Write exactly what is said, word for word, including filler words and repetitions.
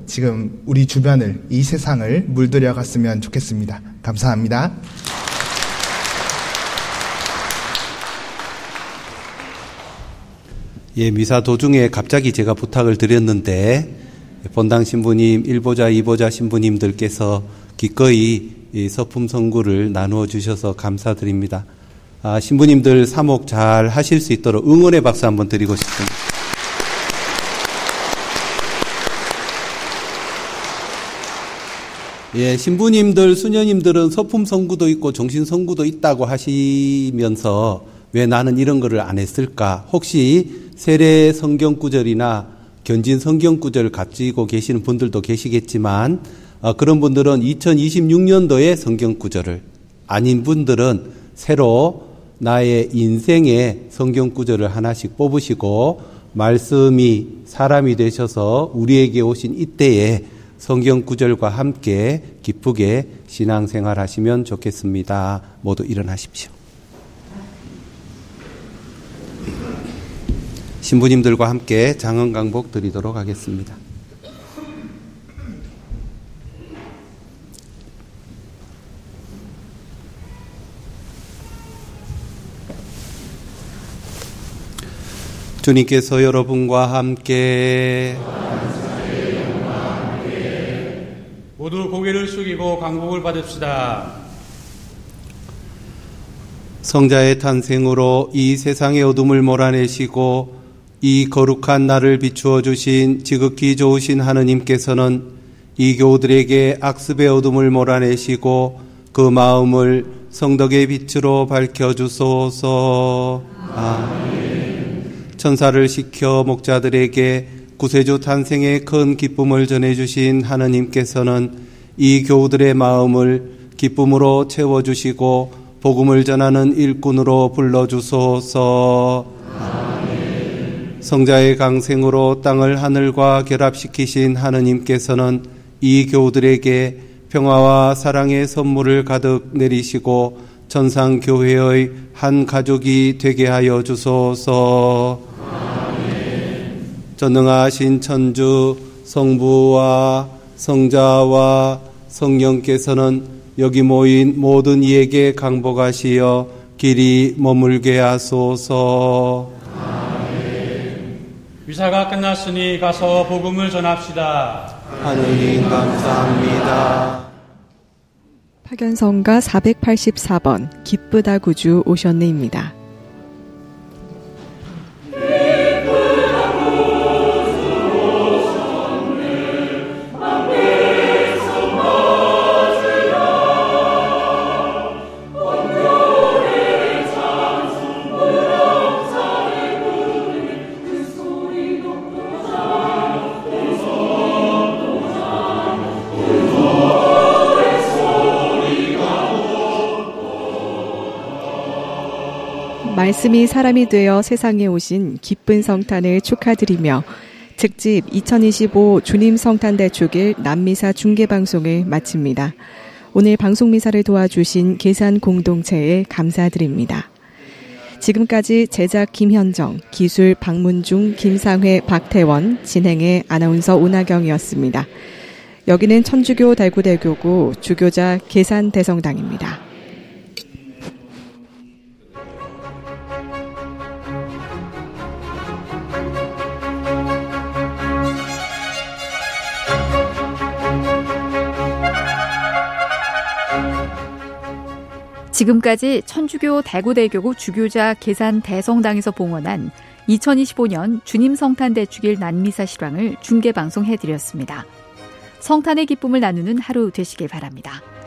지금 우리 주변을, 이 세상을 물들여 갔으면 좋겠습니다. 감사합니다. 예, 미사 도중에 갑자기 제가 부탁을 드렸는데 본당 신부님, 일보자, 이보자 신부님들께서 기꺼이 이 서품 선구를 나누어 주셔서 감사드립니다. 아, 신부님들 사목 잘 하실 수 있도록 응원의 박수 한번 드리고 싶습니다. 예, 신부님들, 수녀님들은 서품 선구도 있고 정신 선구도 있다고 하시면서 왜 나는 이런 거를 안 했을까? 혹시 세례 성경 구절이나 견진 성경 구절을 가지고 계시는 분들도 계시겠지만 어, 그런 분들은 이천이십육 년도에 성경 구절을, 아닌 분들은 새로 나의 인생의 성경 구절을 하나씩 뽑으시고 말씀이 사람이 되셔서 우리에게 오신 이때에 성경 구절과 함께 기쁘게 신앙생활 하시면 좋겠습니다. 모두 일어나십시오. 신부님들과 함께 장언강복 드리도록 하겠습니다. 주님께서 여러분과 함께 모두 고개를 숙이고 강복을 받읍시다. 성자의 탄생으로 이 세상의 어둠을 몰아내시고 이 거룩한 날을 비추어 주신 지극히 좋으신 하느님께서는 이 교우들에게 악습의 어둠을 몰아내시고 그 마음을 성덕의 빛으로 밝혀주소서. 아멘. 천사를 시켜 목자들에게 구세주 탄생의 큰 기쁨을 전해주신 하느님께서는 이 교우들의 마음을 기쁨으로 채워주시고 복음을 전하는 일꾼으로 불러주소서. 아멘. 성자의 강생으로 땅을 하늘과 결합시키신 하느님께서는 이 교우들에게 평화와 사랑의 선물을 가득 내리시고 천상교회의 한 가족이 되게 하여 주소서. 전능하신 천주 성부와 성자와 성령께서는 여기 모인 모든 이에게 강복하시어 길이 머물게 하소서. 아멘. 미사가 끝났으니 가서 복음을 전합시다. 하느님 감사합니다. 파견성가 사백팔십사 번 기쁘다 구주 오셨네입니다. 말씀이 사람이 되어 세상에 오신 기쁜 성탄을 축하드리며 특집 이천이십오 주님 성탄 대축일 남미사 중계방송을 마칩니다. 오늘 방송미사를 도와주신 계산 공동체에 감사드립니다. 지금까지 제작 김현정, 기술 박문중, 김상회, 박태원, 진행의 아나운서 오나경이었습니다. 여기는 천주교 달구대교구 주교자 계산대성당입니다. 지금까지 천주교 달구대교구 주교자 계산대성당에서 봉헌한 이천이십오 년 주님 성탄 대축일 난미사 실황을 중계방송해드렸습니다. 성탄의 기쁨을 나누는 하루 되시길 바랍니다.